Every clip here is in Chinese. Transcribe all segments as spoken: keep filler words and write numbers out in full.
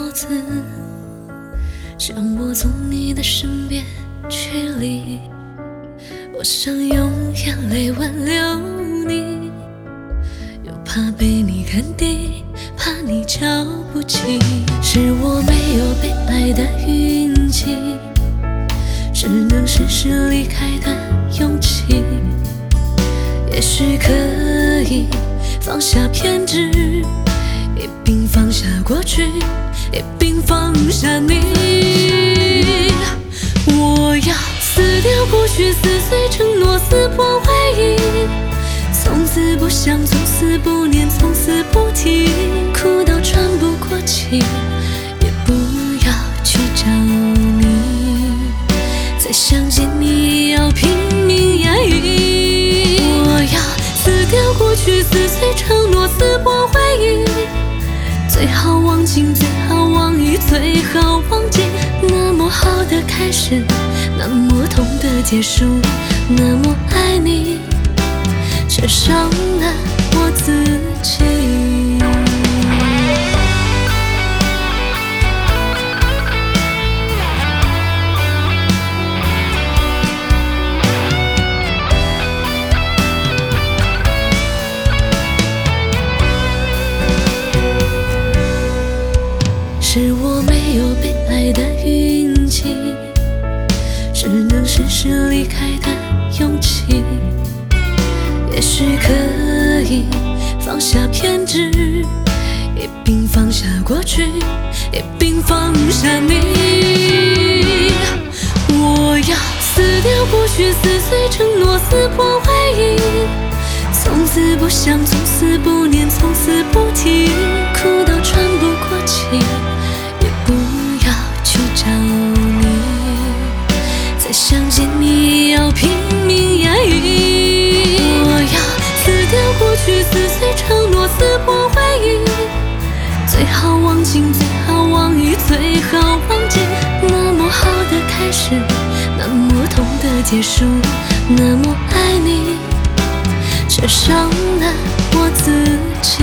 脖子，将我从你的身边驱离。我想用眼泪挽留你，又怕被你看低，怕你瞧不起。是我没有被爱的运气，只能适时离开的勇气。也许可以放下偏执，一并放下过去，一并放下你。我要撕掉过去，撕碎承诺，撕破回忆，从此不想，从此不念，从此不提。哭到喘不过气，也不要去找你，再想见你也要拼命压抑。我要撕掉过去，撕碎承诺，撕破回忆，最好忘情，最好忘忆，最好忘记。那么好的开始，那么痛的结束，那么爱你，却伤了我自己。是我没有被爱的运气，只能适时离开的勇气。也许可以放下偏执，一并放下过去，一并放下你。我要撕掉过去，撕碎承诺，撕破回忆，从此不想，从此不念，从此不提。哭到喘不过气，也不要去找你，再想见你也要拼命压抑。我要撕掉过去，撕碎承诺，撕破回忆，最好忘情，最好忘忆，最好忘记。那么好的开始，那么痛的结束，那么爱你，却伤了我自己。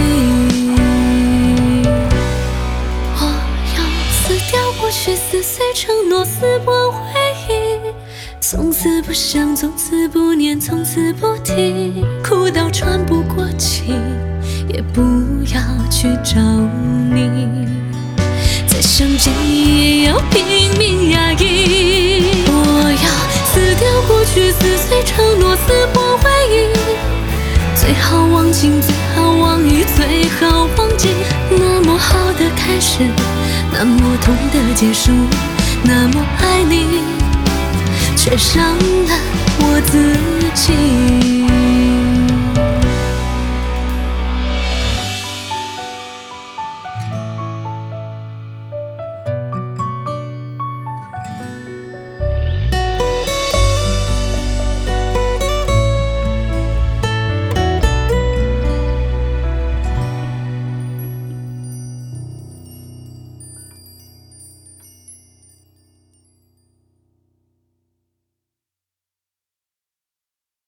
我要撕掉过去，撕碎承诺，撕破回忆，从此不想，从此不念，从此不提。哭到喘不过气，也不要去找你，再想见你也要拼命压抑。我要撕掉过去，撕碎承诺，撕破回忆，最好忘情，最好忘忆，最好忘记。那么好的开始，那么痛的结束，那么爱你，却伤了我自己。